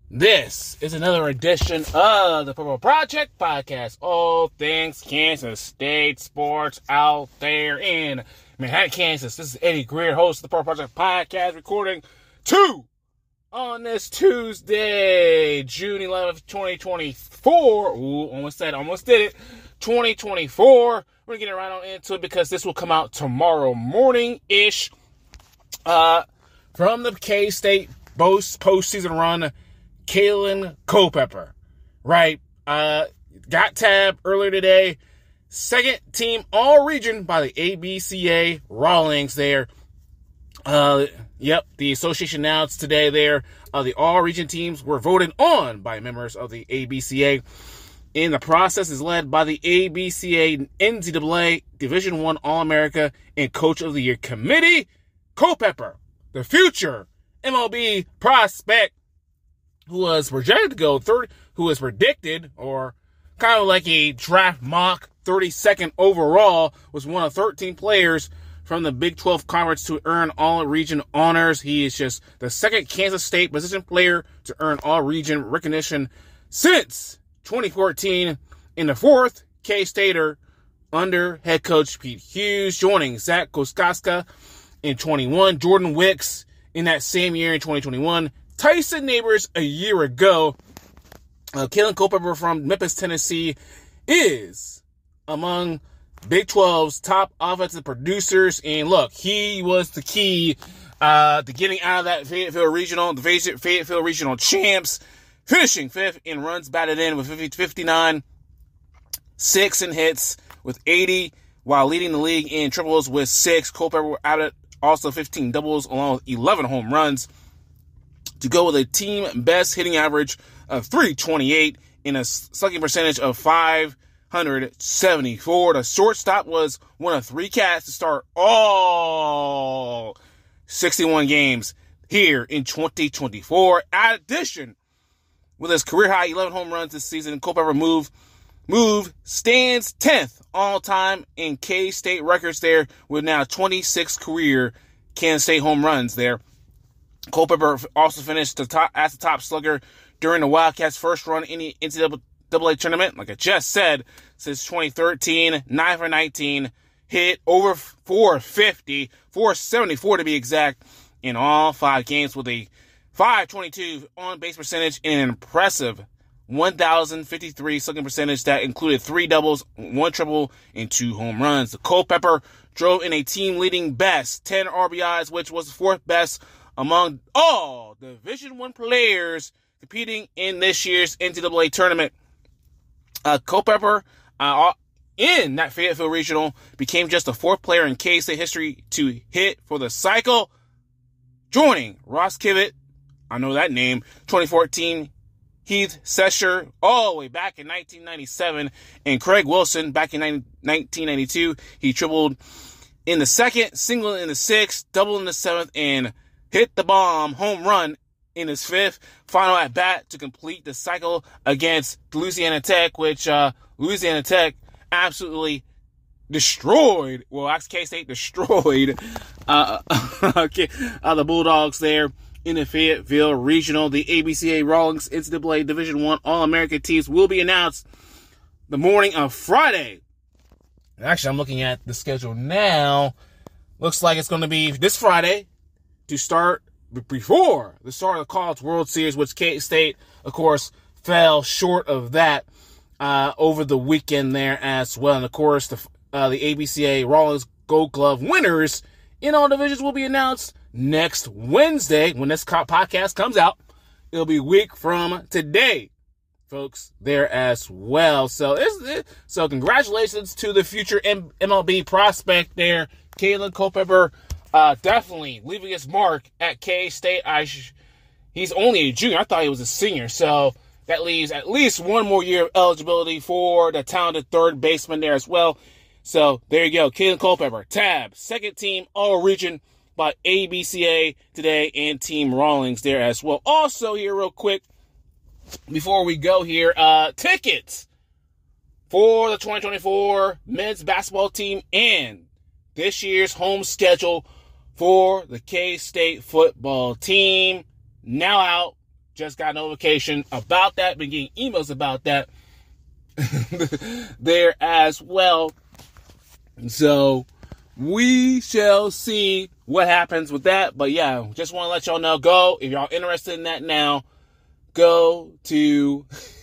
This is another edition of the Purple Project Podcast. All things Kansas State sports out there in Manhattan, Kansas. This is Eddie Greer, host of the Purple Project Podcast, recording 2 on this Tuesday, June 11th, 2024. Ooh, almost did it. 2024. We're going to get right on into it because this will come out tomorrow morning-ish. From the K-State postseason run, Kalen Culpepper, right? Got tabbed earlier today. Second team all-region by the ABCA Rawlings there. The association announced today there. The all-region teams were voted on by members of the ABCA. And the process is led by the ABCA NCAA Division I All-America and Coach of the Year Committee. Culpepper, the future MLB prospect, who was projected to go third, who was predicted, or kind of like a draft mock, 32nd overall, was one of 13 players from the Big 12 Conference to earn all-region honors. He is just the second Kansas State position player to earn all-region recognition since 2014, and the fourth K-Stater under head coach Pete Hughes, joining Zach Koskaska in 21, Jordan Wicks in that same year in 2021, Tyson Neighbors a year ago. Kalen Culpepper from Memphis, Tennessee is among Big 12's top offensive producers. And look, he was the key to getting out of that Fayetteville Regional, the Fayetteville Regional champs, finishing fifth in runs batted in with 59, 6 in hits with 80, while leading the league in triples with 6. Culpepper added also 15 doubles along with 11 home runs to go with a team best hitting average of .328 and a slugging percentage of .574. The shortstop was one of 3 cats to start all 61 games here in 2024. In addition, with his career-high 11 home runs this season, Culpepper move stands 10th all-time in K-State records there, with now 26 career Kansas State home runs there. Culpepper also finished as the top slugger during the Wildcats' first run in the NCAA tournament. Like I just said, since 2013, 9 for 19, hit over 450, 474 to be exact, in all 5 games with a .522 on-base percentage and an impressive 1,053 slugging percentage that included 3 doubles, 1 triple, and 2 home runs. The Culpepper drove in a team-leading best 10 RBIs, which was the 4th best among all Division I players competing in this year's NCAA tournament. Culpepper, in that Fayetteville Regional, became just the 4th player in K-State history to hit for the cycle, joining Ross Kivett, I know that name, 2014, Heath Sesher all the way back in 1997, and Craig Wilson back in 1992. He tripled in the 2nd, singled in the 6th, doubled in the 7th, and hit the bomb home run in his 5th final at bat to complete the cycle against Louisiana Tech, which Louisiana Tech absolutely destroyed. Well, actually, K-State destroyed the Bulldogs there in the Fayetteville Regional. The ABCA Rawlings NCAA Division I All-American teams will be announced the morning of Friday. Actually, I'm looking at the schedule now. Looks like it's going to be this Friday to start before the start of the College World Series, which K-State, of course, fell short of that over the weekend there as well. And, of course, the ABCA Rawlings Gold Glove winners in all divisions will be announced next Wednesday when this podcast comes out. It'll be a week from today, folks, there as well. So congratulations to the future MLB prospect there, Kalen Culpepper. Definitely leaving his mark at K-State. He's only a junior. I thought he was a senior. So that leaves at least one more year of eligibility for the talented third baseman there as well. So there you go. Kalen Culpepper, tab, 2nd team all-region by ABCA today, and Team Rawlings there as well. Also here real quick, before we go here, tickets for the 2024 men's basketball team and this year's home schedule for the K-State football team now out. just got notification about that. Been getting emails about that there as well. So we shall see what happens with that. But yeah, just want to let y'all know, if y'all interested in that now, go to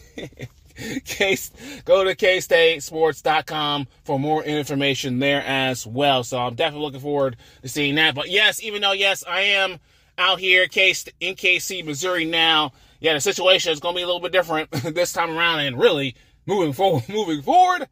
KStateSports.com for more information there as well. So I'm definitely looking forward to seeing that. But yes, even though, yes, I am out here in KC, Missouri now, yeah, the situation is going to be a little bit different this time around and really moving forward.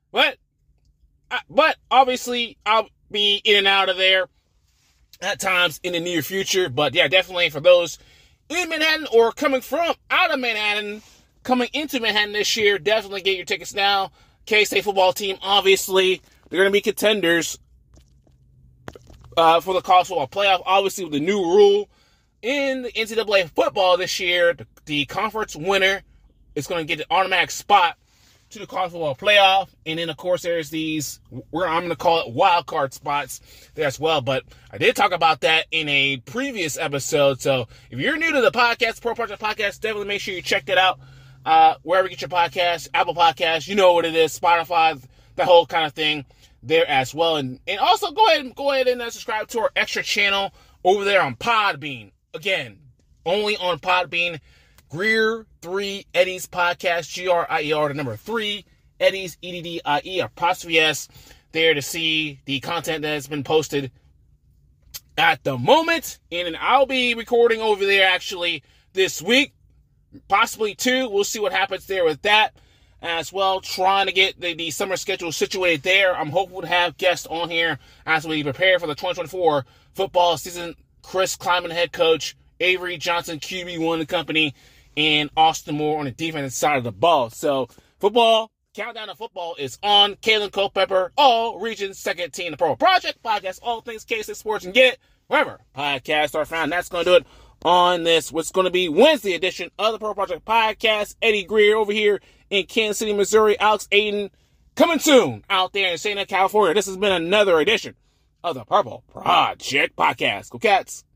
But obviously, I'll be in and out of there at times in the near future. But yeah, definitely for those in Manhattan or coming from out of Manhattan, coming into Manhattan this year, definitely get your tickets now. K-State football team, obviously, they're going to be contenders for the college football playoff. Obviously, with the new rule in the NCAA football this year, the conference winner is going to get an automatic spot to the college football playoff. And then, of course, there's these, I'm going to call it wild card spots there as well. But I did talk about that in a previous episode. So if you're new to the podcast, Pro Project Podcast, definitely make sure you check that out. Wherever you get your podcast, Apple Podcasts, you know what it is, Spotify, the whole kind of thing there as well. And also go ahead and subscribe to our extra channel over there on Podbean. Again, only on Podbean. Greer 3 Eddie's podcast, GRIER, the number 3 Eddie's, EDDIE, apostrophe S, there to see the content that has been posted at the moment. And I'll be recording over there actually this week, possibly 2. We'll see what happens there with that as well. Trying to get the summer schedule situated there. I'm hopeful to have guests on here as we prepare for the 2024 football season. Chris Kleiman, head coach, Avery Johnson, QB1 and company, and Austin Moore on the defensive side of the ball. So, football, countdown to football is on. Kalen Culpepper, all regions, second team, the Pro Project Podcast, all things K-State Sports, and get it wherever podcasts are found. That's going to do it on this, what's going to be Wednesday edition of the Pro Project Podcast. Eddie Greer over here in Kansas City, Missouri. Alex Aiden coming soon out there in Santa California. This has been another edition of the Purple Project Podcast. Go Cats!